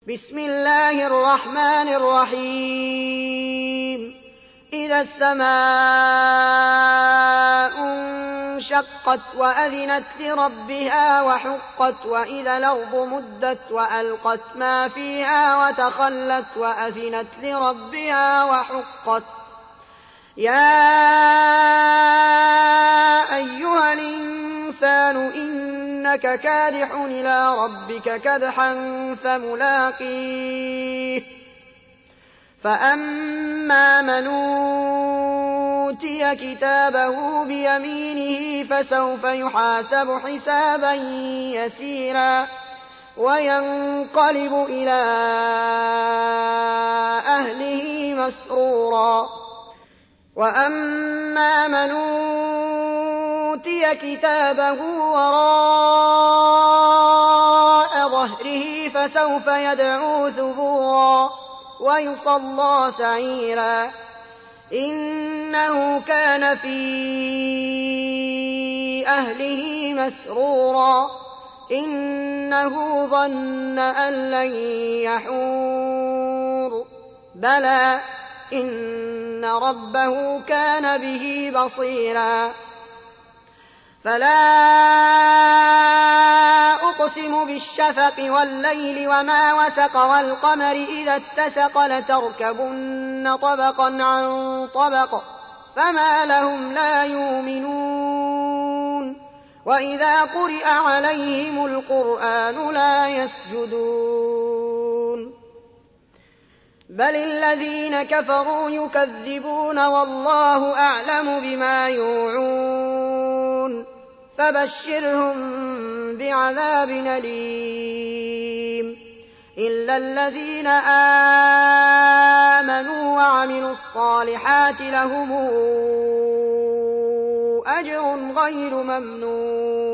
بسم الله الرحمن الرحيم إذا السماء انشقت وأذنت لربها وحقت وإذا الأرض مدت وألقت ما فيها وتخلت وأذنت لربها وحقت يا أيها الإنسان إنك كادح إلى ربك كدحا فملاقيه فأما من أوتي كتابه بيمينه فسوف يحاسب حسابا يسيرا وينقلب إلى أهله مسرورا وأما من أوتي كتابه وراء ظهره فسوف يدعو ثبورا ويصلى سعيرا إنه كان في أهله مسرورا إنه ظن أن لن يحور بلى إن ربه كان به بصيرا فلا أقسم بالشفق والليل وما وسق والقمر إذا اتسق لتركبن طبقا عن طبق فما لهم لا يؤمنون وإذا قرئ عليهم القرآن لا يسجدون بل الذين كفروا يكذبون والله أعلم بما يوعون فبشرهم بعذاب أليم إلا الذين آمنوا وعملوا الصالحات لهم أجر غير ممنون